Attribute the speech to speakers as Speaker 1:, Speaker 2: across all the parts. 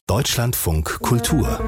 Speaker 1: Deutschlandfunk Kultur.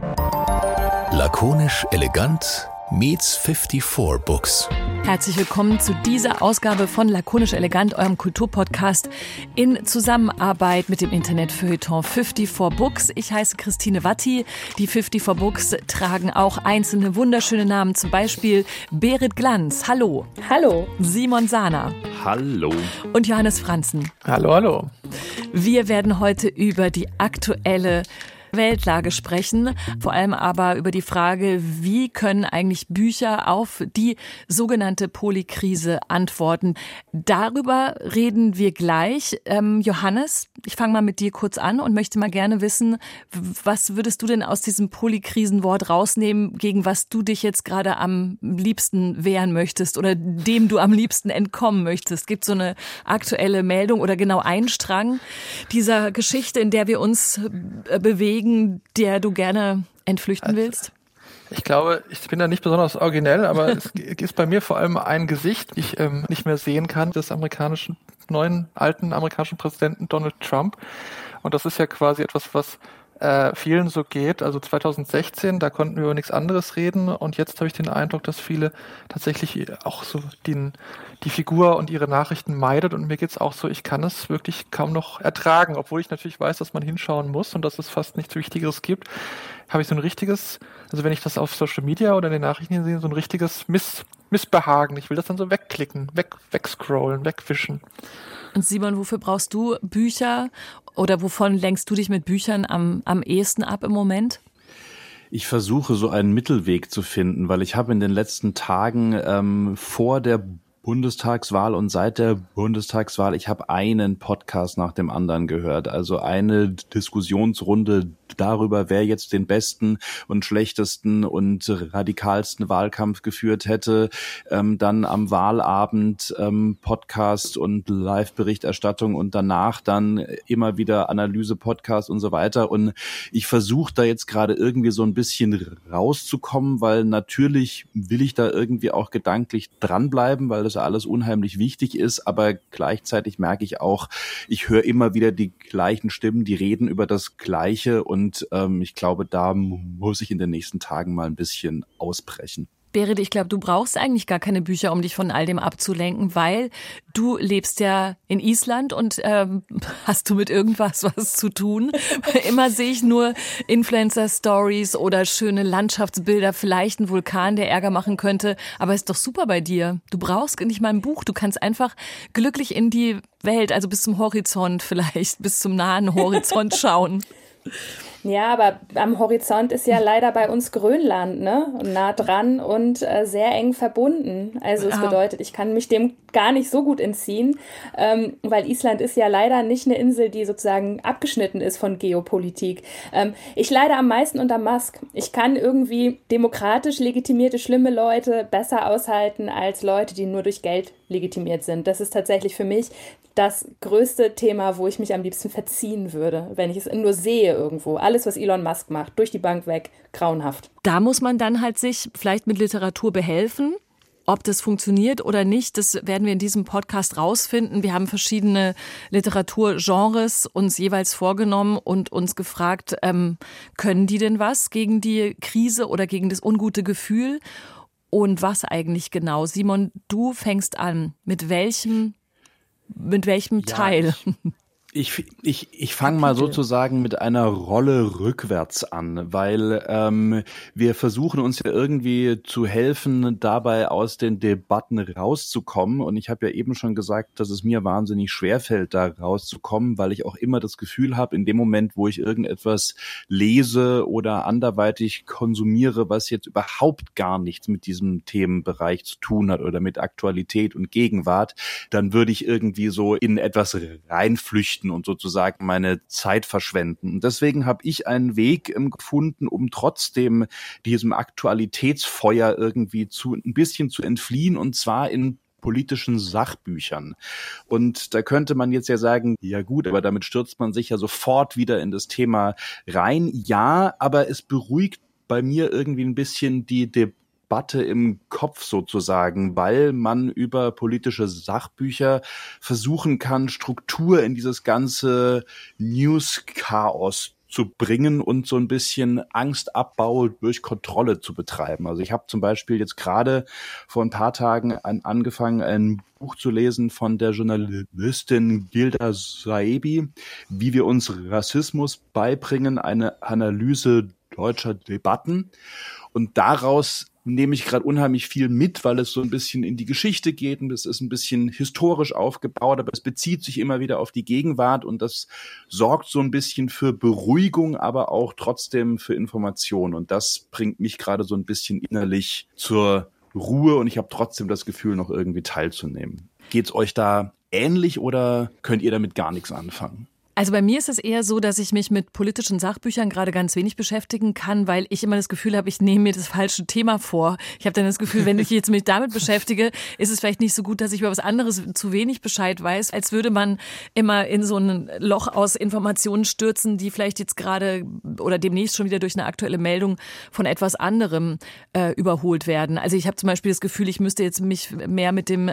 Speaker 1: Lakonisch elegant meets 54 Books.
Speaker 2: Herzlich willkommen zu dieser Ausgabe von Lakonisch Elegant, eurem Kulturpodcast in Zusammenarbeit mit dem Internetfeuilleton 54 Books. Ich heiße Christine Watti. Die 54 Books tragen auch einzelne wunderschöne Namen, zum Beispiel Berit Glanz. Hallo.
Speaker 3: Hallo.
Speaker 2: Simon Sahner.
Speaker 4: Hallo.
Speaker 2: Und Johannes Franzen.
Speaker 5: Hallo, hallo.
Speaker 2: Wir werden heute über die aktuelle Weltlage sprechen, vor allem aber über die Frage, wie können eigentlich Bücher auf die sogenannte Polykrise antworten. Darüber reden wir gleich. Johannes, ich fange mal mit dir kurz an und möchte mal gerne wissen, was würdest du denn aus diesem Polykrisenwort rausnehmen, gegen was du dich jetzt gerade am liebsten wehren möchtest oder dem du am liebsten entkommen möchtest? Gibt es so eine aktuelle Meldung oder genau einen Strang dieser Geschichte, in der wir uns bewegen, der du gerne entflüchten willst?
Speaker 5: Ich glaube, ich bin da nicht besonders originell, aber es ist bei mir vor allem ein Gesicht, das ich nicht mehr sehen kann, des alten amerikanischen Präsidenten Donald Trump. Und das ist ja quasi etwas, was vielen so geht. Also 2016, da konnten wir über nichts anderes reden, und jetzt habe ich den Eindruck, dass viele tatsächlich auch so die Figur und ihre Nachrichten meidet, und mir geht's auch so, ich kann es wirklich kaum noch ertragen, obwohl ich natürlich weiß, dass man hinschauen muss und dass es fast nichts Wichtigeres gibt, habe ich so ein richtiges, also wenn ich das auf Social Media oder in den Nachrichten sehe, so ein richtiges Missbehagen. Ich will das dann so wegklicken, wegscrollen, wegwischen.
Speaker 2: Und Simon, wofür brauchst du Bücher oder wovon lenkst du dich mit Büchern am ehesten ab im Moment?
Speaker 4: Ich versuche so einen Mittelweg zu finden, weil ich habe in den letzten Tagen vor der Bundestagswahl und seit der Bundestagswahl, ich habe einen Podcast nach dem anderen gehört, also eine Diskussionsrunde darüber, wer jetzt den besten und schlechtesten und radikalsten Wahlkampf geführt hätte, dann am Wahlabend Podcast und Live-Berichterstattung und danach dann immer wieder Analyse-Podcast und so weiter, und ich versuche da jetzt gerade irgendwie so ein bisschen rauszukommen, weil natürlich will ich da irgendwie auch gedanklich dranbleiben, weil das alles unheimlich wichtig ist, aber gleichzeitig merke ich auch, ich höre immer wieder die gleichen Stimmen, die reden über das Gleiche, und ich glaube, da muss ich in den nächsten Tagen mal ein bisschen ausbrechen.
Speaker 2: Berit, ich glaube, du brauchst eigentlich gar keine Bücher, um dich von all dem abzulenken, weil du lebst ja in Island und hast du mit irgendwas was zu tun? Immer sehe ich nur Influencer-Stories oder schöne Landschaftsbilder, vielleicht ein Vulkan, der Ärger machen könnte, aber ist doch super bei dir. Du brauchst nicht mal ein Buch, du kannst einfach glücklich in die Welt, also bis zum Horizont vielleicht, bis zum nahen Horizont schauen.
Speaker 3: Ja, aber am Horizont ist ja leider bei uns Grönland, ne? Nah dran und sehr eng verbunden. Also es bedeutet, ich kann mich dem gar nicht so gut entziehen, weil Island ist ja leider nicht eine Insel, die sozusagen abgeschnitten ist von Geopolitik. Ich leide am meisten unter Musk. Ich kann irgendwie demokratisch legitimierte, schlimme Leute besser aushalten als Leute, die nur durch Geld legitimiert sind. Das ist tatsächlich für mich das größte Thema, wo ich mich am liebsten verziehen würde, wenn ich es nur sehe irgendwo. Alles, was Elon Musk macht, durch die Bank weg, grauenhaft.
Speaker 2: Da muss man dann halt sich vielleicht mit Literatur behelfen. Ob das funktioniert oder nicht, das werden wir in diesem Podcast rausfinden. Wir haben verschiedene Literaturgenres uns jeweils vorgenommen und uns gefragt, können die denn was gegen die Krise oder gegen das ungute Gefühl? Und was eigentlich genau? Simon, du fängst an. Mit welchem Teil?
Speaker 4: Ich fange mal sozusagen mit einer Rolle rückwärts an, weil wir versuchen uns ja irgendwie zu helfen, dabei aus den Debatten rauszukommen. Und ich habe ja eben schon gesagt, dass es mir wahnsinnig schwerfällt, da rauszukommen, weil ich auch immer das Gefühl habe, in dem Moment, wo ich irgendetwas lese oder anderweitig konsumiere, was jetzt überhaupt gar nichts mit diesem Themenbereich zu tun hat oder mit Aktualität und Gegenwart, dann würde ich irgendwie so in etwas reinflüchten und sozusagen meine Zeit verschwenden. Und deswegen habe ich einen Weg gefunden, um trotzdem diesem Aktualitätsfeuer irgendwie ein bisschen zu entfliehen, und zwar in politischen Sachbüchern. Und da könnte man jetzt ja sagen, ja gut, aber damit stürzt man sich ja sofort wieder in das Thema rein. Ja, aber es beruhigt bei mir irgendwie ein bisschen die Debatte im Kopf sozusagen, weil man über politische Sachbücher versuchen kann, Struktur in dieses ganze News-Chaos zu bringen und so ein bisschen Angstabbau durch Kontrolle zu betreiben. Also ich habe zum Beispiel jetzt gerade vor ein paar Tagen angefangen, ein Buch zu lesen von der Journalistin Gilda Saebi, wie wir uns Rassismus beibringen, eine Analyse deutscher Debatten. Und daraus nehme ich gerade unheimlich viel mit, weil es so ein bisschen in die Geschichte geht und es ist ein bisschen historisch aufgebaut, aber es bezieht sich immer wieder auf die Gegenwart und das sorgt so ein bisschen für Beruhigung, aber auch trotzdem für Information und das bringt mich gerade so ein bisschen innerlich zur Ruhe und ich habe trotzdem das Gefühl, noch irgendwie teilzunehmen. Geht's euch da ähnlich oder könnt ihr damit gar nichts anfangen?
Speaker 2: Also bei mir ist es eher so, dass ich mich mit politischen Sachbüchern gerade ganz wenig beschäftigen kann, weil ich immer das Gefühl habe, ich nehme mir das falsche Thema vor. Ich habe dann das Gefühl, wenn ich jetzt mich damit beschäftige, ist es vielleicht nicht so gut, dass ich über was anderes zu wenig Bescheid weiß, als würde man immer in so ein Loch aus Informationen stürzen, die vielleicht jetzt gerade oder demnächst schon wieder durch eine aktuelle Meldung von etwas anderem überholt werden. Also ich habe zum Beispiel das Gefühl, ich müsste jetzt mich mehr mit dem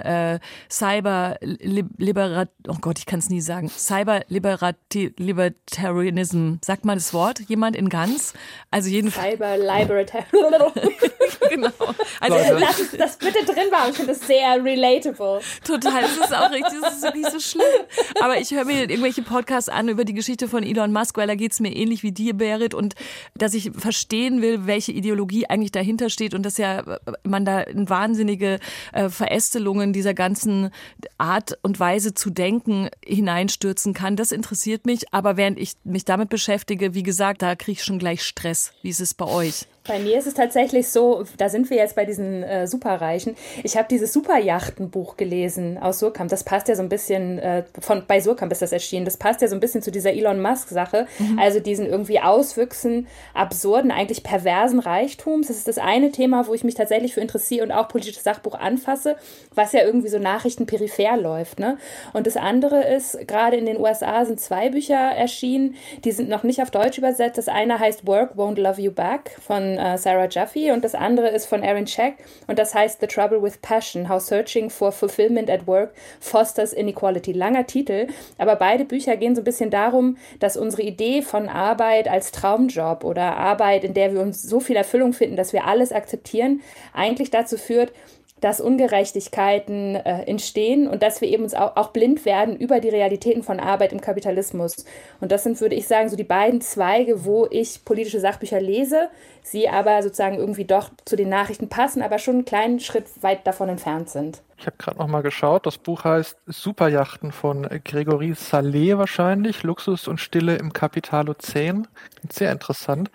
Speaker 2: Cyber-Libertarianism. Sagt man das Wort? Jemand in ganz? Also jedenfalls.
Speaker 3: Cyber-Libertarianism.
Speaker 2: Genau. Also
Speaker 3: lass es das bitte drin war. Ich finde das sehr relatable.
Speaker 2: Total. Das ist auch richtig. Das ist nicht so schlimm. Aber ich höre mir irgendwelche Podcasts an über die Geschichte von Elon Musk, weil da geht es mir ähnlich wie dir, Berit. Und dass ich verstehen will, welche Ideologie eigentlich dahinter steht und dass ja man da in wahnsinnige Verästelungen dieser ganzen Art und Weise zu denken hineinstürzen kann. Das interessiert mich, aber während ich mich damit beschäftige, wie gesagt, da kriege ich schon gleich Stress. Wie ist es bei euch?
Speaker 3: Bei mir ist es tatsächlich so, da sind wir jetzt bei diesen Superreichen. Ich habe dieses Superjachtenbuch gelesen aus Surkamp. Das passt ja so ein bisschen, bei Surkamp ist das erschienen, das passt ja so ein bisschen zu dieser Elon Musk-Sache. Also diesen irgendwie Auswüchsen, absurden, eigentlich perversen Reichtums. Das ist das eine Thema, wo ich mich tatsächlich für interessiere und auch politisches Sachbuch anfasse, was ja irgendwie so nachrichtenperipher läuft. Ne? Und das andere ist, gerade in den USA sind 2 Bücher erschienen, die sind noch nicht auf Deutsch übersetzt. Das eine heißt Work Won't Love You Back von Sarah Jaffe und das andere ist von Aaron Scheck und das heißt The Trouble with Passion, How Searching for Fulfillment at Work Fosters Inequality. Langer Titel, aber beide Bücher gehen so ein bisschen darum, dass unsere Idee von Arbeit als Traumjob oder Arbeit, in der wir uns so viel Erfüllung finden, dass wir alles akzeptieren, eigentlich dazu führt, dass Ungerechtigkeiten entstehen und dass wir eben uns auch blind werden über die Realitäten von Arbeit im Kapitalismus. Und das sind, würde ich sagen, so die beiden Zweige, wo ich politische Sachbücher lese, sie aber sozusagen irgendwie doch zu den Nachrichten passen, aber schon einen kleinen Schritt weit davon entfernt sind.
Speaker 5: Ich habe gerade noch mal geschaut, das Buch heißt Superjachten von Gregory Salé wahrscheinlich, Luxus und Stille im Kapitalozän. Sehr interessant.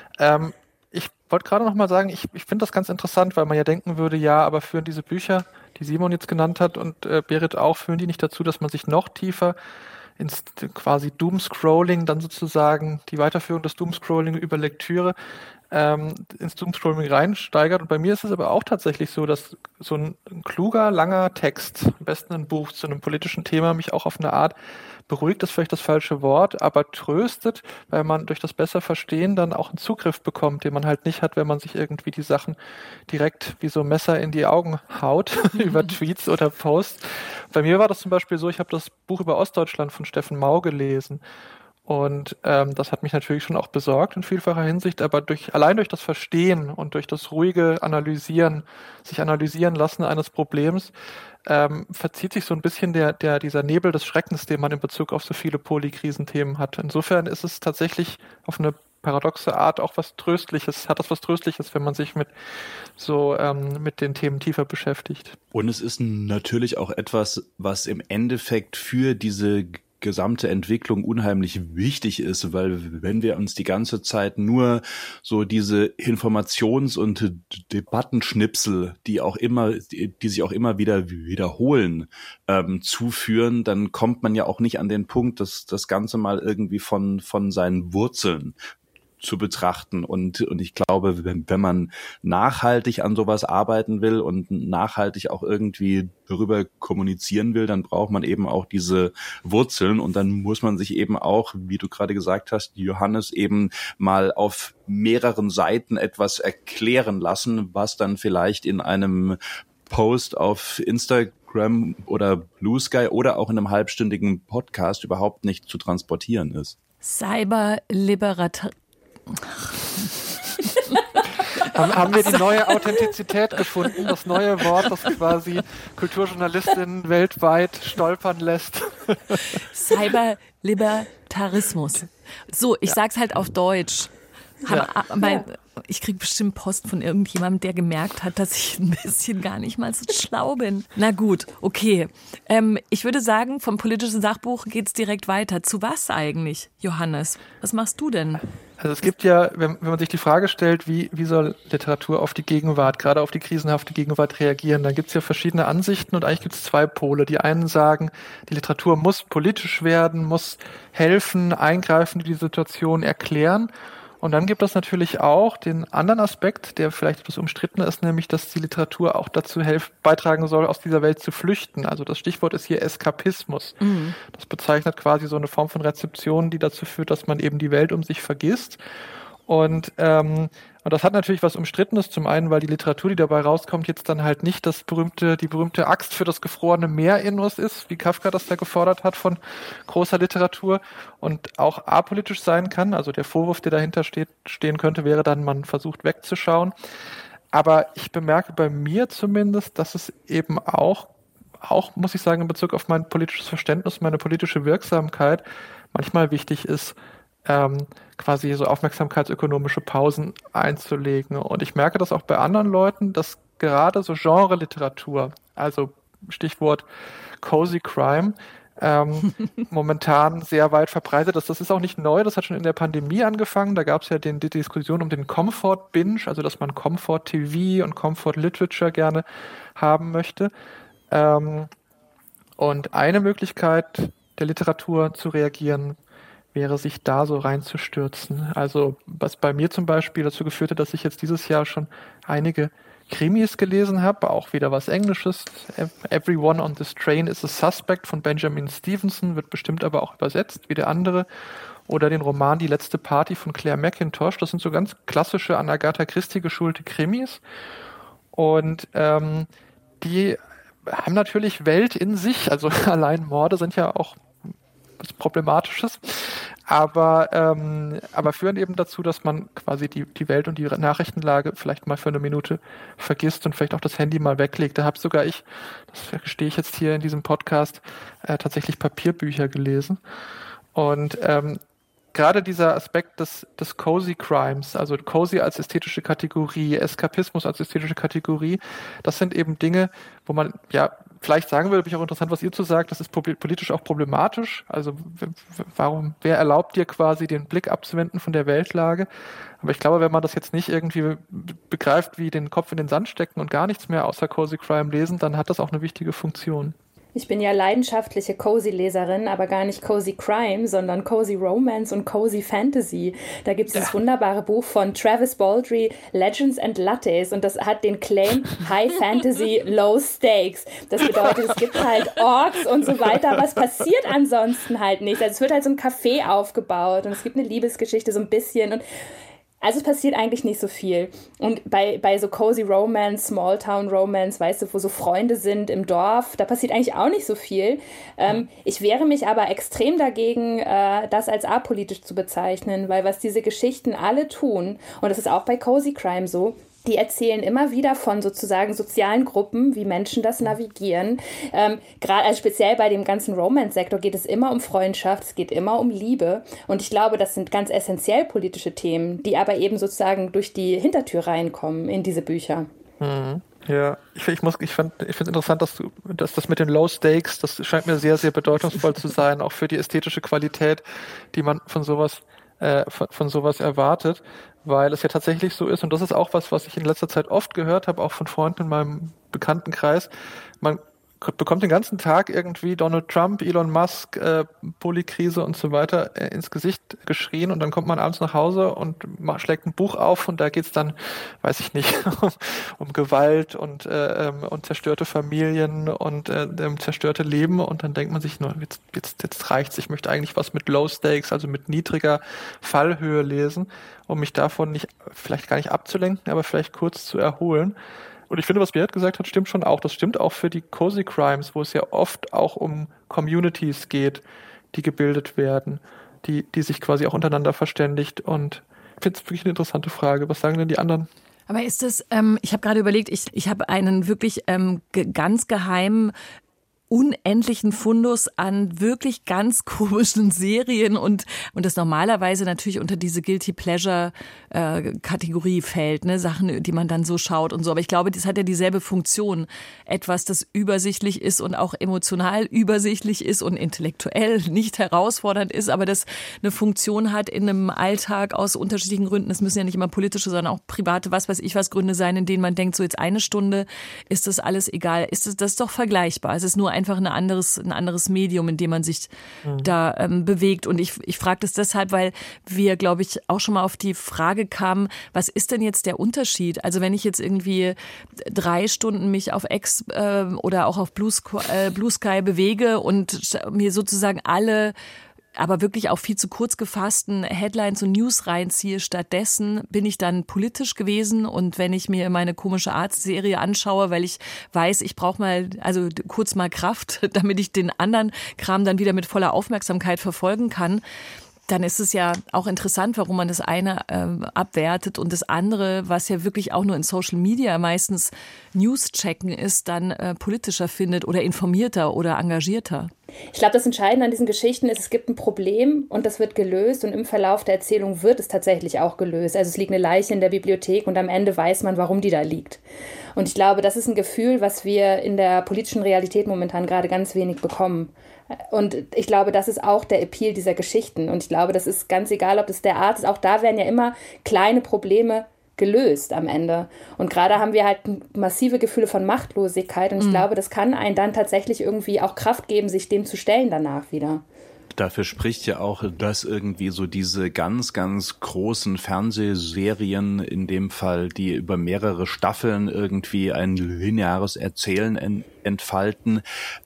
Speaker 5: Ich wollte gerade noch mal sagen, ich finde das ganz interessant, weil man ja denken würde, ja, aber führen diese Bücher, die Simon jetzt genannt hat und Berit auch, führen die nicht dazu, dass man sich noch tiefer ins quasi Doomscrolling, dann sozusagen die Weiterführung des Doomscrolling über Lektüre ins Doomscrolling reinsteigert. Und bei mir ist es aber auch tatsächlich so, dass so ein kluger, langer Text, am besten ein Buch zu einem politischen Thema, mich auch auf eine Art beruhigt, ist vielleicht das falsche Wort, aber tröstet, weil man durch das besser Verstehen dann auch einen Zugriff bekommt, den man halt nicht hat, wenn man sich irgendwie die Sachen direkt wie so ein Messer in die Augen haut über Tweets oder Posts. Bei mir war das zum Beispiel so, ich habe das Buch über Ostdeutschland von Steffen Mau gelesen. Und das hat mich natürlich schon auch besorgt in vielfacher Hinsicht, aber allein durch das Verstehen und durch das ruhige Analysieren, sich analysieren lassen eines Problems, verzieht sich so ein bisschen dieser Nebel des Schreckens, den man in Bezug auf so viele Polykrisenthemen hat. Insofern ist es tatsächlich auf eine paradoxe Art auch was Tröstliches, hat das was Tröstliches, wenn man sich mit den Themen tiefer beschäftigt.
Speaker 4: Und es ist natürlich auch etwas, was im Endeffekt für diese gesamte Entwicklung unheimlich wichtig ist, weil wenn wir uns die ganze Zeit nur so diese Informations- und Debattenschnipsel, die sich auch immer wieder wiederholen, zuführen, dann kommt man ja auch nicht an den Punkt, dass das Ganze mal irgendwie von seinen Wurzeln zu betrachten. Und ich glaube, wenn man nachhaltig an sowas arbeiten will und nachhaltig auch irgendwie darüber kommunizieren will, dann braucht man eben auch diese Wurzeln und dann muss man sich eben auch, wie du gerade gesagt hast, Johannes, eben mal auf mehreren Seiten etwas erklären lassen, was dann vielleicht in einem Post auf Instagram oder Blue Sky oder auch in einem halbstündigen Podcast überhaupt nicht zu transportieren ist.
Speaker 2: Cyberlibertar...
Speaker 5: Haben wir die neue Authentizität gefunden, das neue Wort, das quasi Kulturjournalistinnen weltweit stolpern lässt?
Speaker 2: Cyberlibertarismus. So, ich sag's halt auf Deutsch. Ich krieg bestimmt Post von irgendjemandem, der gemerkt hat, dass ich ein bisschen gar nicht mal so schlau bin. Na gut, okay. Ich würde sagen, vom politischen Sachbuch geht's direkt weiter. Zu was eigentlich, Johannes? Was machst du denn?
Speaker 5: Also es gibt ja, wenn man sich die Frage stellt, wie soll Literatur auf die Gegenwart, gerade auf die krisenhafte Gegenwart reagieren, dann gibt es ja verschiedene Ansichten und eigentlich gibt es zwei Pole. Die einen sagen, die Literatur muss politisch werden, muss helfen, eingreifen, die Situation erklären. Und dann gibt es natürlich auch den anderen Aspekt, der vielleicht etwas umstritten ist, nämlich, dass die Literatur auch dazu beitragen soll, aus dieser Welt zu flüchten. Also das Stichwort ist hier Eskapismus. Mhm. Das bezeichnet quasi so eine Form von Rezeption, die dazu führt, dass man eben die Welt um sich vergisst. Und das hat natürlich was Umstrittenes. Zum einen, weil die Literatur, die dabei rauskommt, jetzt dann halt nicht die berühmte Axt für das gefrorene Meer in uns ist, wie Kafka das da gefordert hat von großer Literatur und auch apolitisch sein kann. Also der Vorwurf, der dahinter stehen könnte, wäre dann, man versucht wegzuschauen. Aber ich bemerke bei mir zumindest, dass es eben auch, muss ich sagen, in Bezug auf mein politisches Verständnis, meine politische Wirksamkeit manchmal wichtig ist, quasi so aufmerksamkeitsökonomische Pausen einzulegen. Und ich merke das auch bei anderen Leuten, dass gerade so Genre-Literatur, also Stichwort Cozy Crime, momentan sehr weit verbreitet ist. Das ist auch nicht neu, das hat schon in der Pandemie angefangen. Da gab es ja die Diskussion um den Comfort-Binge, also dass man Comfort-TV und Comfort-Literature gerne haben möchte. Und eine Möglichkeit der Literatur zu reagieren, wäre, sich da so reinzustürzen. Also was bei mir zum Beispiel dazu geführt hat, dass ich jetzt dieses Jahr schon einige Krimis gelesen habe, auch wieder was Englisches. Everyone on this Train is a Suspect von Benjamin Stevenson, wird bestimmt aber auch übersetzt wie der andere. Oder den Roman Die letzte Party von Claire Mackintosh. Das sind so ganz klassische an Agatha Christie geschulte Krimis. Und die haben natürlich Welt in sich. Also allein Morde sind ja auch was Problematisches, aber führen eben dazu, dass man quasi die Welt und die Nachrichtenlage vielleicht mal für eine Minute vergisst und vielleicht auch das Handy mal weglegt. Da habe sogar ich, das gestehe ich jetzt hier in diesem Podcast, tatsächlich Papierbücher gelesen. Und gerade dieser Aspekt des Cozy Crimes, also Cozy als ästhetische Kategorie, Eskapismus als ästhetische Kategorie, das sind eben Dinge, wo man ja vielleicht sagen würde, bin ich auch interessant, was ihr zu sagt, das ist politisch auch problematisch. Also wer erlaubt dir quasi den Blick abzuwenden von der Weltlage? Aber ich glaube, wenn man das jetzt nicht irgendwie begreift, wie den Kopf in den Sand stecken und gar nichts mehr außer Cozy Crime lesen, dann hat das auch eine wichtige Funktion.
Speaker 3: Ich bin ja leidenschaftliche Cozy-Leserin, aber gar nicht Cozy Crime, sondern Cozy Romance und Cozy Fantasy. Da gibt es dieses wunderbare Buch von Travis Baldree, Legends and Lattes, und das hat den Claim High Fantasy, Low Stakes. Das bedeutet, es gibt halt Orks und so weiter, aber es passiert ansonsten halt nichts. Also es wird halt so ein Café aufgebaut und es gibt eine Liebesgeschichte so ein bisschen und also es passiert eigentlich nicht so viel. Und bei so Cozy Romance, Small Town Romance, weißt du, wo so Freunde sind im Dorf, da passiert eigentlich auch nicht so viel. Ich wehre mich aber extrem dagegen, das als apolitisch zu bezeichnen, weil was diese Geschichten alle tun, und das ist auch bei Cozy Crime so, die erzählen immer wieder von sozusagen sozialen Gruppen, wie Menschen das navigieren. Gerade also speziell bei dem ganzen Romance-Sektor geht es immer um Freundschaft, es geht immer um Liebe. Und ich glaube, das sind ganz essentiell politische Themen, die aber eben sozusagen durch die Hintertür reinkommen in diese Bücher.
Speaker 5: Mhm. Ja, ich finde es interessant, dass das mit den Low Stakes, das scheint mir sehr, sehr bedeutungsvoll zu sein, auch für die ästhetische Qualität, die man von sowas erwartet, weil es ja tatsächlich so ist, und das ist auch was ich in letzter Zeit oft gehört habe, auch von Freunden in meinem Bekanntenkreis, man bekommt den ganzen Tag irgendwie Donald Trump, Elon Musk, Polykrise und so weiter ins Gesicht geschrien, und dann kommt man abends nach Hause und schlägt ein Buch auf und da geht's dann, weiß ich nicht, um Gewalt und zerstörte Familien und zerstörte Leben, und dann denkt man sich nur, jetzt reicht's, ich möchte eigentlich was mit Low Stakes, also mit niedriger Fallhöhe lesen, um mich davon vielleicht gar nicht abzulenken, aber vielleicht kurz zu erholen. Und ich finde, was Beat gesagt hat, stimmt schon auch. Das stimmt auch für die Cozy Crimes, wo es ja oft auch um Communities geht, die gebildet werden. die sich quasi auch untereinander verständigt. Und ich finde es wirklich eine interessante Frage. Was sagen denn die anderen?
Speaker 2: Aber ist das, ich habe gerade überlegt, ich habe einen wirklich ganz geheimen, unendlichen Fundus an wirklich ganz komischen Serien und das normalerweise natürlich unter diese Guilty Pleasure Kategorie fällt, ne, Sachen, die man dann so schaut und so. Aber ich glaube, das hat ja dieselbe Funktion. Etwas, das übersichtlich ist und auch emotional übersichtlich ist und intellektuell nicht herausfordernd ist, aber das eine Funktion hat in einem Alltag aus unterschiedlichen Gründen. Es müssen ja nicht immer politische, sondern auch private, was weiß ich was, Gründe sein, in denen man denkt, so jetzt eine Stunde ist das alles egal. Das ist doch vergleichbar. Es ist nur einfach ein anderes Medium, in dem man sich da bewegt. Und ich frage das deshalb, weil wir, glaube ich, auch schon mal auf die Frage kamen, was ist denn jetzt der Unterschied? Also wenn ich jetzt irgendwie 3 Stunden mich auf X oder auch auf Blue Sky bewege und mir sozusagen alle aber wirklich auch viel zu kurz gefassten Headlines und News reinziehe. Stattdessen bin ich dann politisch gewesen und wenn ich mir meine komische Arztserie anschaue, weil ich weiß, ich brauche mal, also kurz mal Kraft, damit ich den anderen Kram dann wieder mit voller Aufmerksamkeit verfolgen kann, dann ist es ja auch interessant, warum man das eine abwertet und das andere, was ja wirklich auch nur in Social Media meistens News checken ist, dann politischer findet oder informierter oder engagierter.
Speaker 3: Ich glaube, das Entscheidende an diesen Geschichten ist, es gibt ein Problem und das wird gelöst und im Verlauf der Erzählung wird es tatsächlich auch gelöst. Also es liegt eine Leiche in der Bibliothek und am Ende weiß man, warum die da liegt. Und ich glaube, das ist ein Gefühl, was wir in der politischen Realität momentan gerade ganz wenig bekommen. Und ich glaube, das ist auch der Appeal dieser Geschichten. Und ich glaube, das ist ganz egal, ob das der Art ist. Auch da werden ja immer kleine Probleme gelöst am Ende. Und gerade haben wir halt massive Gefühle von Machtlosigkeit. Und ich glaube, das kann einen dann tatsächlich irgendwie auch Kraft geben, sich dem zu stellen danach wieder.
Speaker 4: Dafür spricht ja auch, dass irgendwie so diese ganz, ganz großen Fernsehserien, in dem Fall, die über mehrere Staffeln irgendwie ein lineares Erzählen entfalten,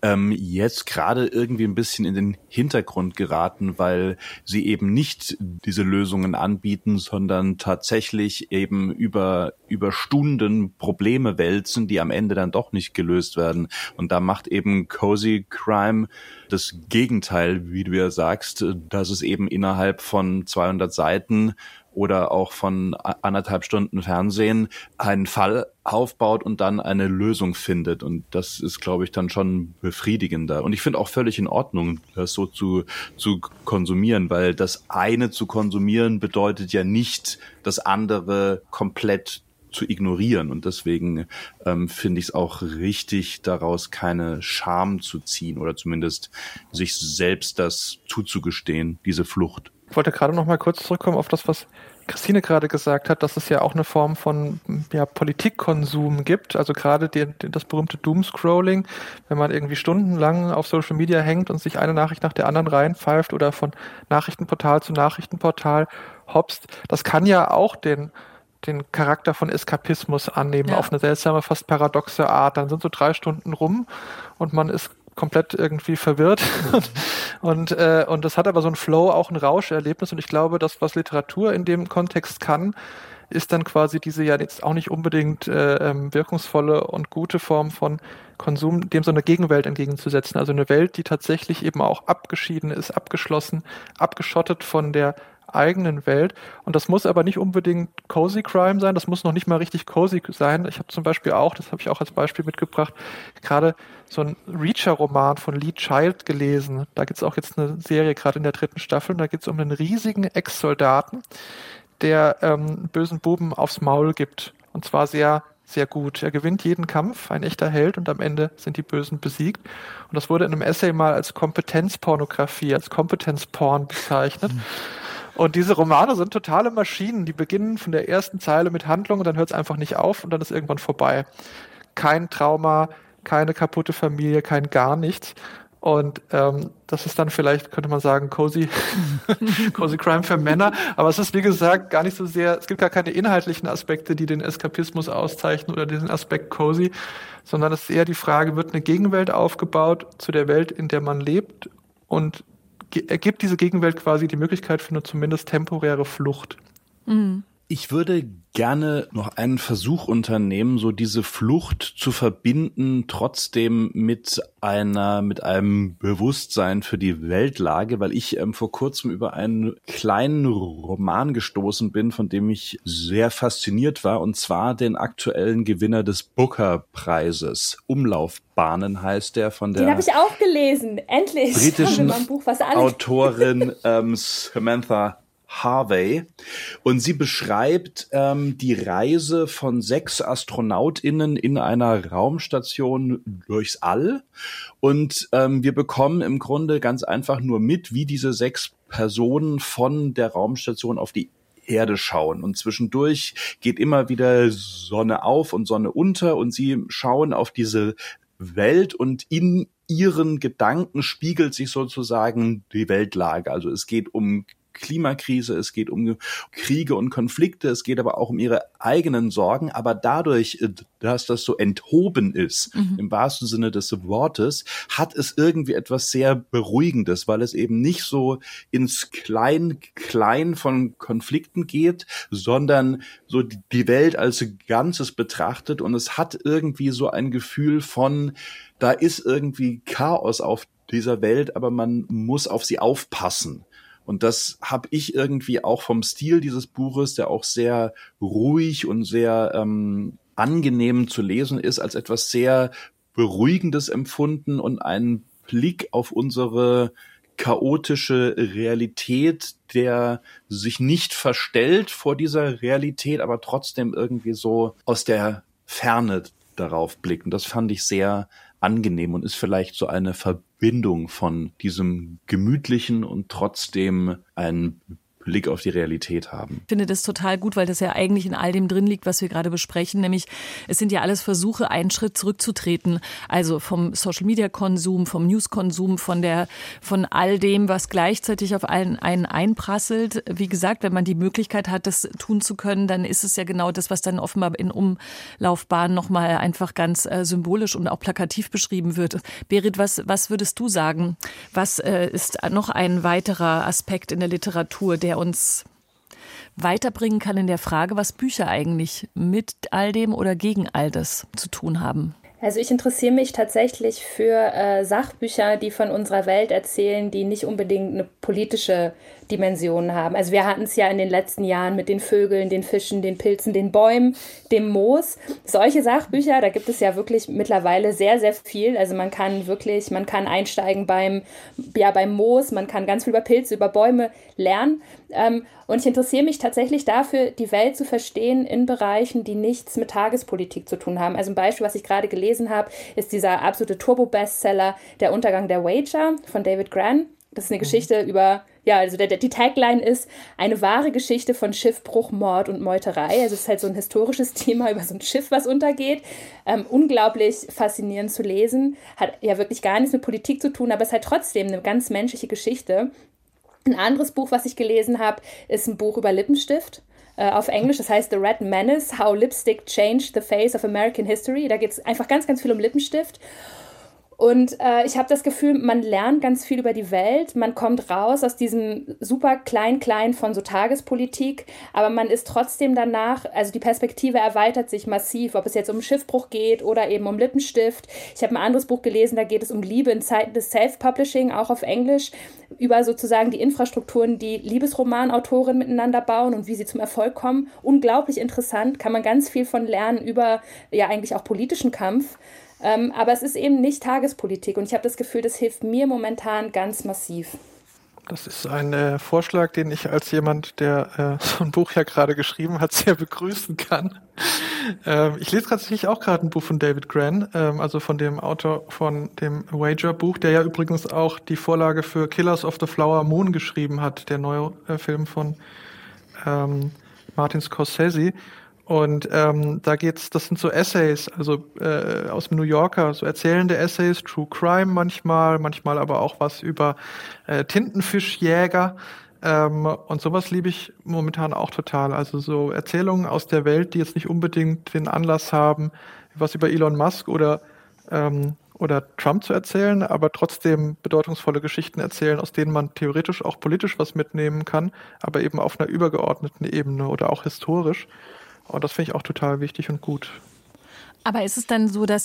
Speaker 4: jetzt gerade irgendwie ein bisschen in den Hintergrund geraten, weil sie eben nicht diese Lösungen anbieten, sondern tatsächlich eben über Stunden Probleme wälzen, die am Ende dann doch nicht gelöst werden. Und da macht eben Cozy Crime das Gegenteil, wie du ja sagst, dass es eben innerhalb von 200 Seiten oder auch von 1,5 Stunden Fernsehen einen Fall aufbaut und dann eine Lösung findet. Und das ist, glaube ich, dann schon befriedigender. Und ich finde auch völlig in Ordnung, das so zu konsumieren, weil das eine zu konsumieren bedeutet ja nicht, das andere komplett zu ignorieren. Und deswegen finde ich es auch richtig, daraus keine Scham zu ziehen oder zumindest sich selbst das zuzugestehen, diese Flucht.
Speaker 5: Ich wollte gerade noch mal kurz zurückkommen auf das, was Christine gerade gesagt hat, dass es ja auch eine Form von Politikkonsum gibt. Also gerade das berühmte Doomscrolling, wenn man irgendwie stundenlang auf Social Media hängt und sich eine Nachricht nach der anderen reinpfeift oder von Nachrichtenportal zu Nachrichtenportal hopst, das kann ja auch den Charakter von Eskapismus annehmen, auf eine seltsame, fast paradoxe Art. Dann sind so 3 Stunden rum und man ist komplett irgendwie verwirrt und das hat aber so ein Flow, auch ein Rauscherlebnis und ich glaube, das, was Literatur in dem Kontext kann, ist dann quasi diese ja jetzt auch nicht unbedingt wirkungsvolle und gute Form von Konsum, dem so eine Gegenwelt entgegenzusetzen. Also eine Welt, die tatsächlich eben auch abgeschieden ist, abgeschlossen, abgeschottet von der eigenen Welt. Und das muss aber nicht unbedingt Cozy Crime sein, das muss noch nicht mal richtig cozy sein. Ich habe zum Beispiel auch, das habe ich auch als Beispiel mitgebracht, gerade so ein Reacher-Roman von Lee Child gelesen. Da gibt es auch jetzt eine Serie, gerade in der 3. Staffel, und da geht es um einen riesigen Ex-Soldaten, der bösen Buben aufs Maul gibt. Und zwar sehr, sehr gut. Er gewinnt jeden Kampf, ein echter Held, und am Ende sind die Bösen besiegt. Und das wurde in einem Essay mal als Kompetenzpornografie, als Kompetenzporn bezeichnet. Und diese Romane sind totale Maschinen, die beginnen von der ersten Zeile mit Handlung und dann hört es einfach nicht auf und dann ist irgendwann vorbei. Kein Trauma, keine kaputte Familie, kein gar nichts. Und das ist dann vielleicht, könnte man sagen, Cozy Crime für Männer. Aber es ist, wie gesagt, gar nicht so sehr, es gibt gar keine inhaltlichen Aspekte, die den Eskapismus auszeichnen oder diesen Aspekt Cozy, sondern es ist eher die Frage, wird eine Gegenwelt aufgebaut zu der Welt, in der man lebt, und ergibt diese Gegenwelt quasi die Möglichkeit für eine zumindest temporäre Flucht.
Speaker 4: Ich würde gerne noch einen Versuch unternehmen, so diese Flucht zu verbinden, trotzdem mit einem Bewusstsein für die Weltlage, weil ich vor kurzem über einen kleinen Roman gestoßen bin, von dem ich sehr fasziniert war, und zwar den aktuellen Gewinner des Booker-Preises. Umlaufbahnen heißt der, von der
Speaker 3: Den habe ich auch gelesen. Endlich
Speaker 4: britischen
Speaker 3: haben wir mal ein Buch, was alle
Speaker 4: Autorin Samantha Harvey, und sie beschreibt die Reise von 6 AstronautInnen in einer Raumstation durchs All, und wir bekommen im Grunde ganz einfach nur mit, wie diese 6 Personen von der Raumstation auf die Erde schauen, und zwischendurch geht immer wieder Sonne auf und Sonne unter, und sie schauen auf diese Welt, und in ihren Gedanken spiegelt sich sozusagen die Weltlage. Also es geht um Klimakrise, es geht um Kriege und Konflikte, es geht aber auch um ihre eigenen Sorgen, aber dadurch, dass das so enthoben ist, im wahrsten Sinne des Wortes, hat es irgendwie etwas sehr Beruhigendes, weil es eben nicht so ins Klein von Konflikten geht, sondern so die Welt als Ganzes betrachtet, und es hat irgendwie so ein Gefühl von, da ist irgendwie Chaos auf dieser Welt, aber man muss auf sie aufpassen. Und das habe ich irgendwie auch vom Stil dieses Buches, der auch sehr ruhig und sehr angenehm zu lesen ist, als etwas sehr Beruhigendes empfunden und einen Blick auf unsere chaotische Realität, der sich nicht verstellt vor dieser Realität, aber trotzdem irgendwie so aus der Ferne darauf blickt. Und das fand ich sehr angenehm und ist vielleicht so eine Verbindung von diesem Gemütlichen und trotzdem ein Blick auf die Realität haben.
Speaker 2: Ich finde das total gut, weil das ja eigentlich in all dem drin liegt, was wir gerade besprechen, nämlich es sind ja alles Versuche, einen Schritt zurückzutreten, also vom Social-Media-Konsum, vom News-Konsum, von all dem, was gleichzeitig auf einen einprasselt. Wie gesagt, wenn man die Möglichkeit hat, das tun zu können, dann ist es ja genau das, was dann offenbar in Umlaufbahnen nochmal einfach ganz symbolisch und auch plakativ beschrieben wird. Berit, was würdest du sagen? Was ist noch ein weiterer Aspekt in der Literatur, der uns weiterbringen kann in der Frage, was Bücher eigentlich mit all dem oder gegen all das zu tun haben?
Speaker 3: Also ich interessiere mich tatsächlich für Sachbücher, die von unserer Welt erzählen, die nicht unbedingt eine politische Dimension haben. Also wir hatten es ja in den letzten Jahren mit den Vögeln, den Fischen, den Pilzen, den Bäumen, dem Moos. Solche Sachbücher, da gibt es ja wirklich mittlerweile sehr, sehr viel. Also man kann einsteigen beim Moos, man kann ganz viel über Pilze, über Bäume lernen. Und ich interessiere mich tatsächlich dafür, die Welt zu verstehen in Bereichen, die nichts mit Tagespolitik zu tun haben. Also ein Beispiel, was ich gerade gelesen habe, ist dieser absolute Turbo-Bestseller Der Untergang der Wager von David Grann. Das ist eine Geschichte über, die Tagline ist eine wahre Geschichte von Schiffbruch, Mord und Meuterei. Also es ist halt so ein historisches Thema über so ein Schiff, was untergeht. Unglaublich faszinierend zu lesen. Hat ja wirklich gar nichts mit Politik zu tun, aber es ist halt trotzdem eine ganz menschliche Geschichte. Ein anderes Buch, was ich gelesen habe, ist ein Buch über Lippenstift. Auf Englisch, das heißt The Red Menace, How Lipstick Changed the Face of American History. Da geht es einfach ganz, ganz viel um Lippenstift. Und ich habe das Gefühl, man lernt ganz viel über die Welt, man kommt raus aus diesem super Klein von so Tagespolitik, aber man ist trotzdem danach, also die Perspektive erweitert sich massiv, ob es jetzt um Schiffbruch geht oder eben um Lippenstift. Ich habe ein anderes Buch gelesen, da geht es um Liebe in Zeiten des Self-Publishing, auch auf Englisch, über sozusagen die Infrastrukturen, die Liebesromanautorinnen miteinander bauen und wie sie zum Erfolg kommen. Unglaublich interessant, kann man ganz viel von lernen über ja eigentlich auch politischen Kampf. Aber es ist eben nicht Tagespolitik und ich habe das Gefühl, das hilft mir momentan ganz massiv.
Speaker 5: Das ist ein Vorschlag, den ich als jemand, der so ein Buch ja gerade geschrieben hat, sehr begrüßen kann. Ich lese tatsächlich auch gerade ein Buch von David Grann, also von dem Autor von dem Wager-Buch, der ja übrigens auch die Vorlage für Killers of the Flower Moon geschrieben hat, der neue Film von Martin Scorsese. Und das sind so Essays, also aus dem New Yorker, so erzählende Essays, True Crime manchmal aber auch was über Tintenfischjäger. Und sowas liebe ich momentan auch total. Also so Erzählungen aus der Welt, die jetzt nicht unbedingt den Anlass haben, was über Elon Musk oder oder Trump zu erzählen, aber trotzdem bedeutungsvolle Geschichten erzählen, aus denen man theoretisch auch politisch was mitnehmen kann, aber eben auf einer übergeordneten Ebene oder auch historisch. Und das finde ich auch total wichtig und gut.
Speaker 2: Aber ist es dann so, dass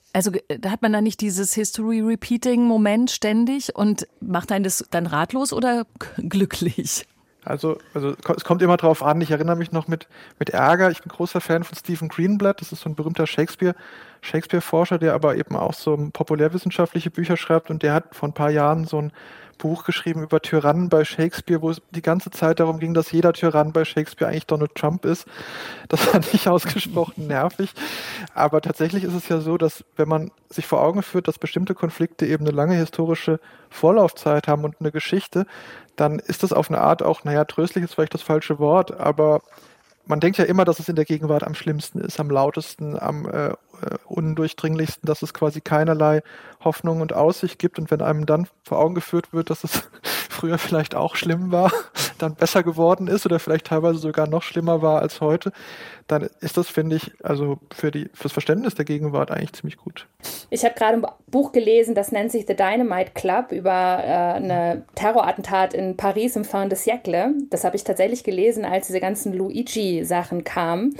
Speaker 2: da hat man dann nicht dieses History-Repeating-Moment ständig und macht einen das dann ratlos oder glücklich?
Speaker 5: Also es kommt immer drauf an. Ich erinnere mich noch mit Ärger. Ich bin großer Fan von Stephen Greenblatt. Das ist so ein berühmter Shakespeare-Forscher, der aber eben auch so populärwissenschaftliche Bücher schreibt. Und der hat vor ein paar Jahren so ein Buch geschrieben über Tyrannen bei Shakespeare, wo es die ganze Zeit darum ging, dass jeder Tyrann bei Shakespeare eigentlich Donald Trump ist. Das fand ich ausgesprochen nervig. Aber tatsächlich ist es ja so, dass wenn man sich vor Augen führt, dass bestimmte Konflikte eben eine lange historische Vorlaufzeit haben und eine Geschichte, dann ist das auf eine Art auch, tröstlich ist vielleicht das falsche Wort, aber man denkt ja immer, dass es in der Gegenwart am schlimmsten ist, am lautesten, am undurchdringlichsten, dass es quasi keinerlei Hoffnung und Aussicht gibt. Und wenn einem dann vor Augen geführt wird, dass es früher vielleicht auch schlimm war, dann besser geworden ist oder vielleicht teilweise sogar noch schlimmer war als heute, dann ist das, finde ich, also fürs Verständnis der Gegenwart eigentlich ziemlich gut.
Speaker 3: Ich habe gerade ein Buch gelesen, das nennt sich The Dynamite Club, über eine Terrorattentat in Paris im fin de siècle. Das habe ich tatsächlich gelesen, als diese ganzen Luigi-Sachen kamen.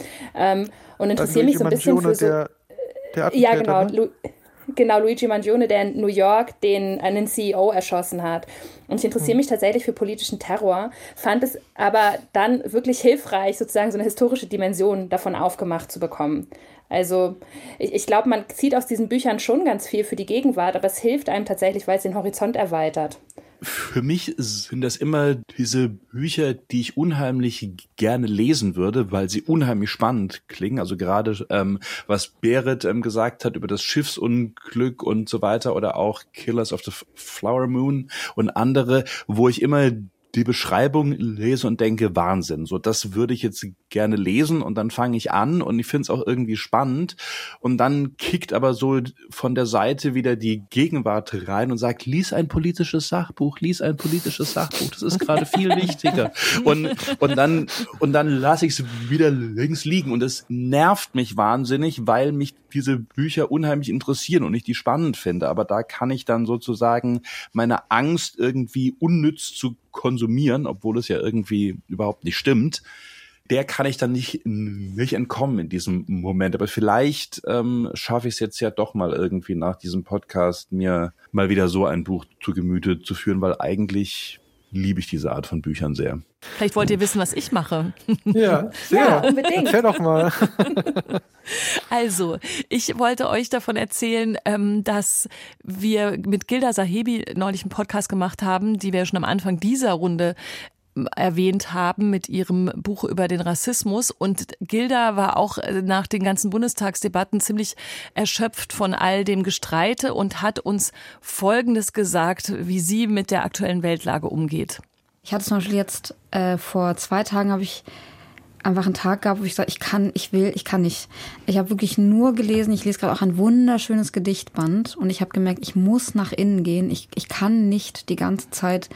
Speaker 3: Und interessiere mich so ein bisschen für so...
Speaker 5: Der
Speaker 3: ja, genau. Genau, Luigi Mangione, der in New York einen CEO erschossen hat. Und ich interessiere mich tatsächlich für politischen Terror, fand es aber dann wirklich hilfreich, sozusagen so eine historische Dimension davon aufgemacht zu bekommen. Also ich glaube, man zieht aus diesen Büchern schon ganz viel für die Gegenwart, aber es hilft einem tatsächlich, weil es den Horizont erweitert.
Speaker 4: Für mich sind das immer diese Bücher, die ich unheimlich gerne lesen würde, weil sie unheimlich spannend klingen. Also gerade was Berit gesagt hat über das Schiffsunglück und so weiter oder auch Killers of the Flower Moon und andere, wo ich immer die Beschreibung lese und denke, Wahnsinn, so das würde ich jetzt gerne lesen und dann fange ich an und ich finde es auch irgendwie spannend und dann kickt aber so von der Seite wieder die Gegenwart rein und sagt, lies ein politisches Sachbuch, das ist gerade viel wichtiger und dann lasse ich es wieder links liegen und es nervt mich wahnsinnig, weil mich diese Bücher unheimlich interessieren und ich die spannend finde, aber da kann ich dann sozusagen meine Angst irgendwie unnütz zu konsumieren, obwohl es ja irgendwie überhaupt nicht stimmt, der kann ich dann nicht entkommen in diesem Moment. Aber vielleicht schaffe ich es jetzt ja doch mal irgendwie nach diesem Podcast, mir mal wieder so ein Buch zu Gemüte zu führen, weil eigentlich liebe ich diese Art von Büchern sehr.
Speaker 2: Vielleicht wollt ihr wissen, was ich mache.
Speaker 5: Ja, sehr.
Speaker 3: Ja, unbedingt.
Speaker 5: Erzähl doch mal.
Speaker 2: Also, ich wollte euch davon erzählen, dass wir mit Gilda Sahebi neulich einen Podcast gemacht haben, die wir schon am Anfang dieser Runde erwähnt haben mit ihrem Buch über den Rassismus. Und Gilda war auch nach den ganzen Bundestagsdebatten ziemlich erschöpft von all dem Gestreite und hat uns Folgendes gesagt, wie sie mit der aktuellen Weltlage umgeht.
Speaker 6: Ich hatte zum Beispiel jetzt vor 2 Tagen habe ich einfach einen Tag gehabt, wo ich gesagt, ich kann nicht. Ich habe wirklich nur gelesen, ich lese gerade auch ein wunderschönes Gedichtband und ich habe gemerkt, ich muss nach innen gehen. Ich kann nicht die ganze Zeit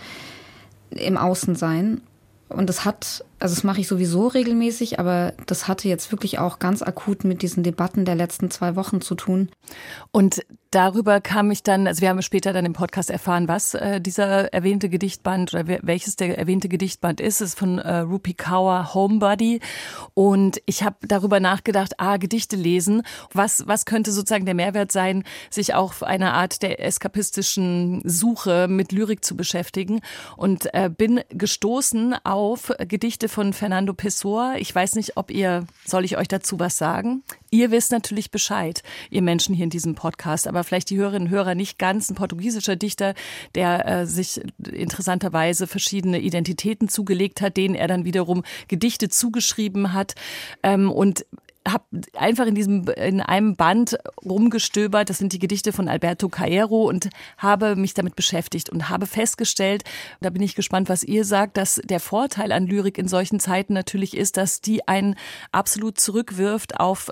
Speaker 6: im Außen sein. Und das mache ich sowieso regelmäßig, aber das hatte jetzt wirklich auch ganz akut mit diesen Debatten der letzten 2 Wochen zu tun.
Speaker 2: Und darüber kam ich dann, also wir haben später dann im Podcast erfahren, was dieser erwähnte Gedichtband oder welches der erwähnte Gedichtband ist. Es ist von Rupi Kaur, Homebody. Und ich habe darüber nachgedacht, Gedichte lesen. Was könnte sozusagen der Mehrwert sein, sich auch auf eine Art der eskapistischen Suche mit Lyrik zu beschäftigen. Und bin gestoßen auf Gedichte von Fernando Pessoa. Ich weiß nicht, soll ich euch dazu was sagen? Ihr wisst natürlich Bescheid, ihr Menschen hier in diesem Podcast, aber vielleicht die Hörerinnen und Hörer nicht ganz. Ein portugiesischer Dichter, der sich interessanterweise verschiedene Identitäten zugelegt hat, denen er dann wiederum Gedichte zugeschrieben hat und habe einfach in einem Band rumgestöbert, das sind die Gedichte von Alberto Caero und habe mich damit beschäftigt und habe festgestellt, da bin ich gespannt, was ihr sagt, dass der Vorteil an Lyrik in solchen Zeiten natürlich ist, dass die einen absolut zurückwirft auf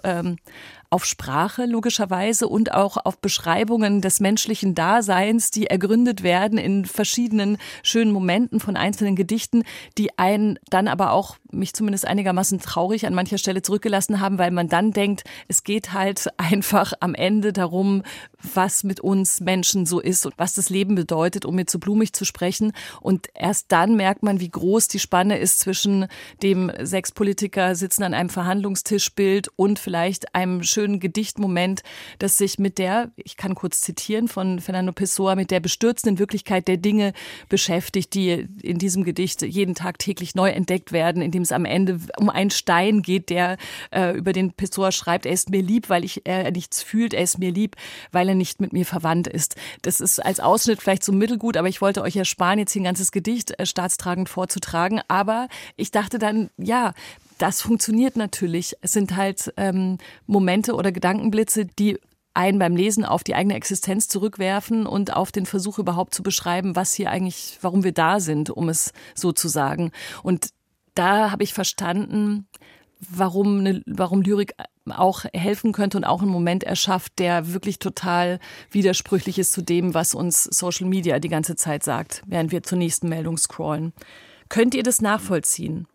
Speaker 2: Sprache logischerweise und auch auf Beschreibungen des menschlichen Daseins, die ergründet werden in verschiedenen schönen Momenten von einzelnen Gedichten, die einen dann aber auch, mich zumindest einigermaßen traurig an mancher Stelle zurückgelassen haben, weil man dann denkt, es geht halt einfach am Ende darum, was mit uns Menschen so ist und was das Leben bedeutet, um mit so blumig zu sprechen. Und erst dann merkt man, wie groß die Spanne ist zwischen dem 6 Politiker sitzen an einem Verhandlungstischbild und vielleicht einem schönen Gedichtmoment, das sich mit der, ich kann kurz zitieren von Fernando Pessoa, mit der bestürzenden Wirklichkeit der Dinge beschäftigt, die in diesem Gedicht jeden Tag täglich neu entdeckt werden, in dem es am Ende um einen Stein geht, der über den Pessoa schreibt, er ist mir lieb, weil er nichts fühlt, er ist mir lieb, weil er nicht mit mir verwandt ist. Das ist als Ausschnitt vielleicht so mittelgut, aber ich wollte euch ersparen, jetzt hier ein ganzes Gedicht staatstragend vorzutragen. Aber ich dachte dann, ja, das funktioniert natürlich. Es sind halt Momente oder Gedankenblitze, die einen beim Lesen auf die eigene Existenz zurückwerfen und auf den Versuch überhaupt zu beschreiben, was hier eigentlich, warum wir da sind, um es so zu sagen. Und da habe ich verstanden, warum Lyrik auch helfen könnte und auch einen Moment erschafft, der wirklich total widersprüchlich ist zu dem, was uns Social Media die ganze Zeit sagt, während wir zur nächsten Meldung scrollen. Könnt ihr das nachvollziehen?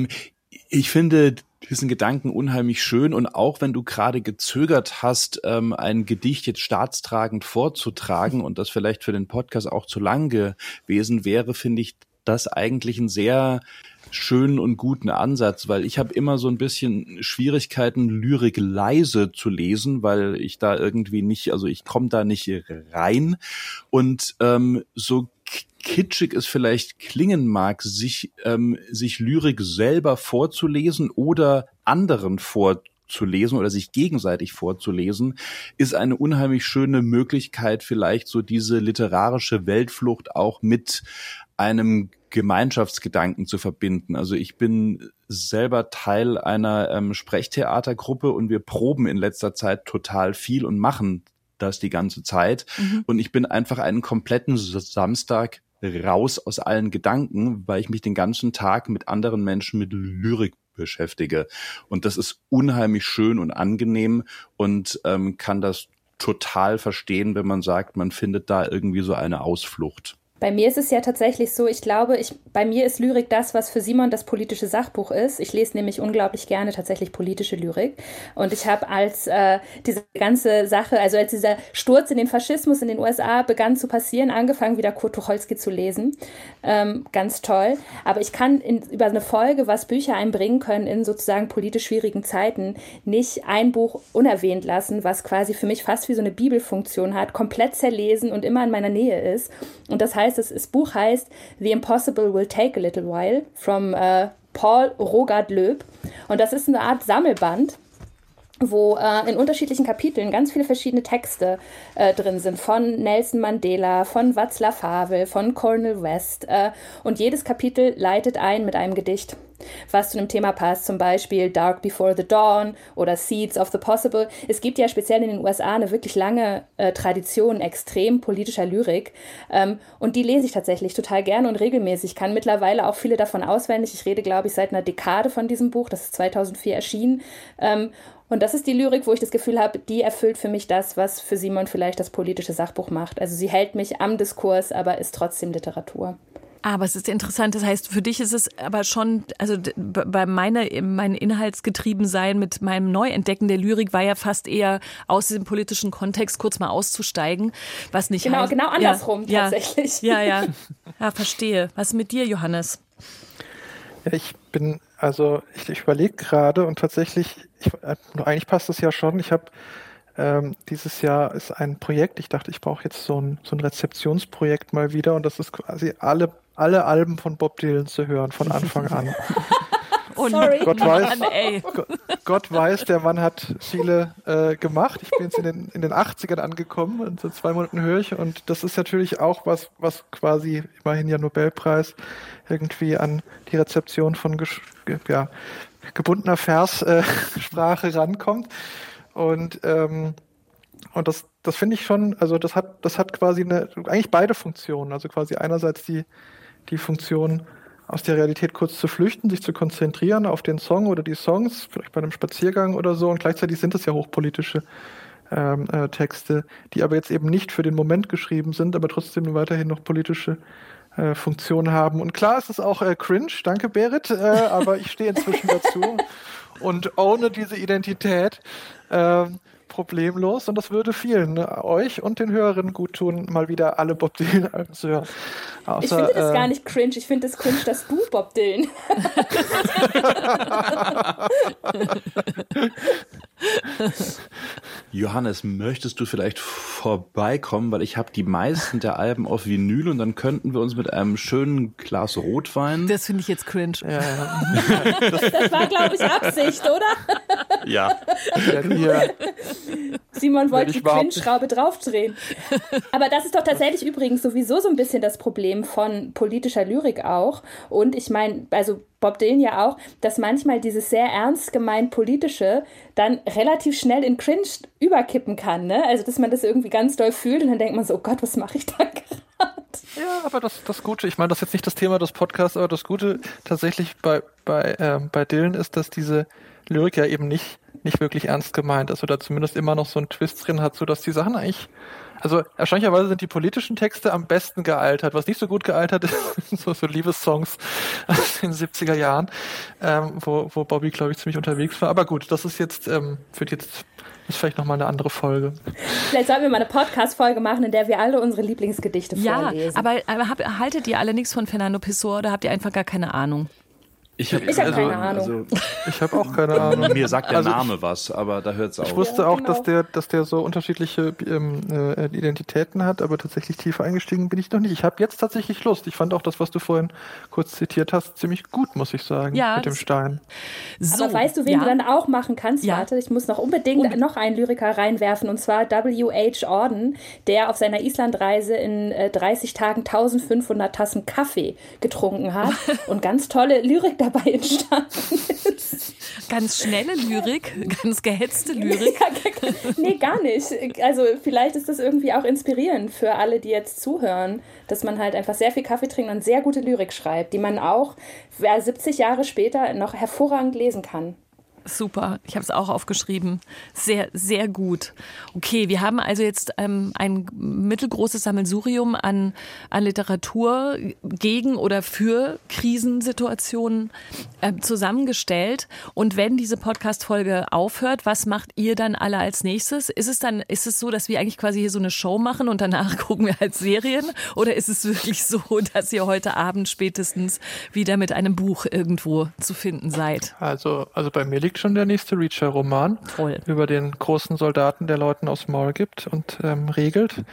Speaker 4: Ich finde diesen Gedanken unheimlich schön, und auch wenn du gerade gezögert hast, ein Gedicht jetzt staatstragend vorzutragen und das vielleicht für den Podcast auch zu lang gewesen wäre, finde ich das eigentlich einen sehr schönen und guten Ansatz, weil ich habe immer so ein bisschen Schwierigkeiten, Lyrik leise zu lesen, weil ich da irgendwie nicht, also ich komme da nicht rein, und so kitschig es vielleicht klingen mag, sich Lyrik selber vorzulesen oder anderen vorzulesen oder sich gegenseitig vorzulesen, ist eine unheimlich schöne Möglichkeit, vielleicht so diese literarische Weltflucht auch mit einem Gemeinschaftsgedanken zu verbinden. Also ich bin selber Teil einer Sprechtheatergruppe und wir proben in letzter Zeit total viel und machen das die ganze Zeit. Und ich bin einfach einen kompletten Samstag raus aus allen Gedanken, weil ich mich den ganzen Tag mit anderen Menschen mit Lyrik beschäftige. Und das ist unheimlich schön und angenehm und kann das total verstehen, wenn man sagt, man findet da irgendwie so eine Ausflucht.
Speaker 3: Bei mir ist es ja tatsächlich so, ich glaube, bei mir ist Lyrik das, was für Simon das politische Sachbuch ist. Ich lese nämlich unglaublich gerne tatsächlich politische Lyrik. Und ich habe als diese ganze Sache, also als dieser Sturz in den Faschismus in den USA begann zu passieren, angefangen wieder Kurt Tucholsky zu lesen. Ganz toll. Aber ich kann über eine Folge, was Bücher einbringen können in sozusagen politisch schwierigen Zeiten, nicht ein Buch unerwähnt lassen, was quasi für mich fast wie so eine Bibelfunktion hat, komplett zerlesen und immer in meiner Nähe ist. Und das heißt, das Buch heißt The Impossible Will Take a Little While from Paul Rogard-Loeb. Und das ist eine Art Sammelband, wo in unterschiedlichen Kapiteln ganz viele verschiedene Texte drin sind, von Nelson Mandela, von Václav Havel, von Cornel West. Und jedes Kapitel leitet ein mit einem Gedicht, was zu einem Thema passt, zum Beispiel Dark Before the Dawn oder Seeds of the Possible. Es gibt ja speziell in den USA eine wirklich lange Tradition extrem politischer Lyrik, und die lese ich tatsächlich total gerne und regelmäßig, kann mittlerweile auch viele davon auswendig. Ich rede, glaube ich, seit einer Dekade von diesem Buch, das ist 2004 erschienen, und das ist die Lyrik, wo ich das Gefühl habe, die erfüllt für mich das, was für Simon vielleicht das politische Sachbuch macht. Also sie hält mich am Diskurs, aber ist trotzdem Literatur.
Speaker 2: Aber es ist interessant, das heißt, für dich ist es aber schon, also bei mein Inhaltsgetriebensein mit meinem Neuentdecken der Lyrik war ja fast eher aus diesem politischen Kontext kurz mal auszusteigen, was nicht heißt.
Speaker 3: Genau andersrum tatsächlich.
Speaker 2: Ja, verstehe. Was ist mit dir, Johannes?
Speaker 5: Ja, ich überlege gerade und tatsächlich, eigentlich passt das ja schon. Ich habe dieses Jahr ist ein Projekt, ich dachte, ich brauche jetzt so ein Rezeptionsprojekt mal wieder, und das ist quasi alle Alben von Bob Dylan zu hören, von Anfang an.
Speaker 3: Sorry.
Speaker 5: Gott weiß, der Mann hat viele gemacht. Ich bin jetzt in den 80ern angekommen und seit 2 Monaten höre ich, und das ist natürlich auch was quasi immerhin ja Nobelpreis irgendwie an die Rezeption von gebundener Verssprache rankommt. Und das finde ich schon, also das hat quasi eigentlich beide Funktionen. Also quasi einerseits die Funktion, aus der Realität kurz zu flüchten, sich zu konzentrieren auf den Song oder die Songs, vielleicht bei einem Spaziergang oder so, und gleichzeitig sind es ja hochpolitische Texte, die aber jetzt eben nicht für den Moment geschrieben sind, aber trotzdem weiterhin noch politische Funktion haben. Und klar, es ist auch cringe, danke Berit, aber ich stehe inzwischen dazu und ohne diese Identität, problemlos und das würde vielen, euch und den Hörerinnen gut tun, mal wieder alle Bob Dylan-Alben zu hören.
Speaker 3: Ich finde das gar nicht cringe. Ich finde es cringe, dass du Bob Dylan.
Speaker 4: Johannes, möchtest du vielleicht vorbeikommen, weil ich habe die meisten der Alben auf Vinyl und dann könnten wir uns mit einem schönen Glas Rotwein...
Speaker 2: Das finde ich jetzt cringe.
Speaker 5: Ja.
Speaker 3: Das war, glaube ich, Absicht, oder?
Speaker 4: Ja.
Speaker 3: Simon wollte die Cringe-Schraube draufdrehen. Aber das ist doch tatsächlich übrigens sowieso so ein bisschen das Problem von politischer Lyrik auch. Und ich meine, also Bob Dylan ja auch, dass manchmal dieses sehr ernst gemeint Politische dann relativ schnell in Cringe überkippen kann, ne? Also, dass man das irgendwie ganz doll fühlt und dann denkt man so, oh Gott, was mache ich da gerade?
Speaker 5: Ja, aber das Gute, ich meine, das ist jetzt nicht das Thema des Podcasts, aber das Gute tatsächlich bei Dylan ist, dass diese Lyrik ja eben nicht wirklich ernst gemeint ist oder zumindest immer noch so einen Twist drin hat, sodass die Sachen eigentlich, also erstaunlicherweise sind die politischen Texte am besten gealtert. Was nicht so gut gealtert ist, so Liebessongs aus den 70er Jahren, wo Bobby, glaube ich, ziemlich unterwegs war. Aber gut, das ist jetzt, ist vielleicht nochmal eine andere Folge.
Speaker 3: Vielleicht sollten wir mal eine Podcast-Folge machen, in der wir alle unsere Lieblingsgedichte vorlesen.
Speaker 2: Ja, aber haltet ihr alle nichts von Fernando Pessoa oder habt ihr einfach gar keine Ahnung?
Speaker 4: Ich habe
Speaker 3: keine Ahnung.
Speaker 5: Ich habe auch keine Ahnung.
Speaker 4: Mir sagt der Name was, aber da hört es auf.
Speaker 5: Ich wusste auch, dass der so unterschiedliche Identitäten hat, aber tatsächlich tiefer eingestiegen bin ich noch nicht. Ich habe jetzt tatsächlich Lust. Ich fand auch das, was du vorhin kurz zitiert hast, ziemlich gut, muss ich sagen, mit dem Stein.
Speaker 3: So, aber weißt du, wen du dann auch machen kannst? Ja. Warte, ich muss noch unbedingt noch einen Lyriker reinwerfen, und zwar W.H. Auden, der auf seiner Islandreise in 30 Tagen 1500 Tassen Kaffee getrunken hat und ganz tolle Lyrik dabei entstanden ist.
Speaker 2: Ganz schnelle Lyrik, ganz gehetzte Lyrik.
Speaker 3: Nee, gar nicht. Also vielleicht ist das irgendwie auch inspirierend für alle, die jetzt zuhören, dass man halt einfach sehr viel Kaffee trinkt und sehr gute Lyrik schreibt, die man auch 70 Jahre später noch hervorragend lesen kann.
Speaker 2: Super, ich habe es auch aufgeschrieben. Sehr, sehr gut. Okay, wir haben also jetzt ein mittelgroßes Sammelsurium an Literatur gegen oder für Krisensituationen zusammengestellt. Und wenn diese Podcast-Folge aufhört, was macht ihr dann alle als nächstes? Ist es so, dass wir eigentlich quasi hier so eine Show machen und danach gucken wir halt Serien? Oder ist es wirklich so, dass ihr heute Abend spätestens wieder mit einem Buch irgendwo zu finden seid?
Speaker 5: Also bei mir liegt schon der nächste Reacher-Roman über den großen Soldaten, der Leuten aufs Maul gibt und regelt.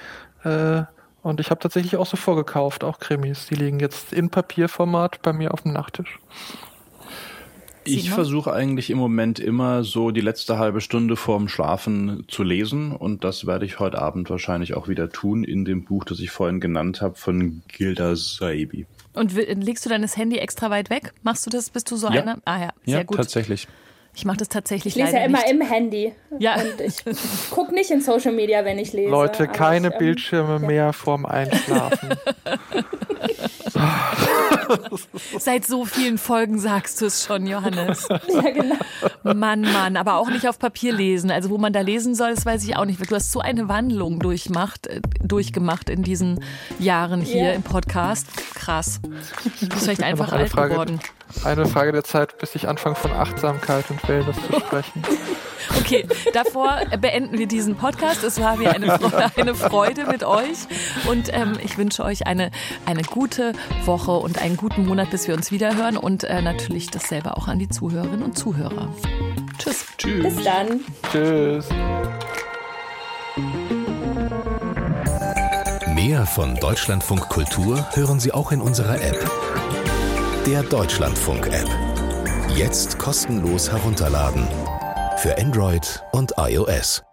Speaker 5: Und ich habe tatsächlich auch so vorgekauft, auch Krimis. Die liegen jetzt in Papierformat bei mir auf dem Nachttisch.
Speaker 4: Ich versuche eigentlich im Moment immer so die letzte halbe Stunde vorm Schlafen zu lesen und das werde ich heute Abend wahrscheinlich auch wieder tun in dem Buch, das ich vorhin genannt habe, von Gilda Saebi.
Speaker 2: Und legst du dann das Handy extra weit weg? Machst du das? Bist du so einer? Ah ja, sehr gut.
Speaker 4: Ja, tatsächlich.
Speaker 2: Ich mache das tatsächlich
Speaker 3: leider nicht. Ich lese ja immer im Handy.
Speaker 2: Ja.
Speaker 3: Und ich gucke nicht in Social Media, wenn ich lese.
Speaker 5: Leute, keine Bildschirme mehr vorm Einschlafen.
Speaker 2: Seit so vielen Folgen sagst du es schon, Johannes.
Speaker 3: Ja, genau.
Speaker 2: Mann, aber auch nicht auf Papier lesen. Also wo man da lesen soll, das weiß ich auch nicht. Du hast so eine Wandlung durchgemacht in diesen Jahren hier im Podcast. Krass. Du bist vielleicht einfach alt geworden.
Speaker 5: Eine Frage der Zeit, bis ich anfange von Achtsamkeit und Wellness zu sprechen.
Speaker 2: Okay, davor beenden wir diesen Podcast. Es war mir eine Freude mit euch und ich wünsche euch eine gute Woche und einen guten Monat, bis wir uns wieder hören und natürlich dasselbe auch an die Zuhörerinnen und Zuhörer. Tschüss.
Speaker 3: Bis dann.
Speaker 5: Tschüss.
Speaker 1: Mehr von Deutschlandfunk Kultur hören Sie auch in unserer App. Der Deutschlandfunk-App. Jetzt kostenlos herunterladen. Für Android und iOS.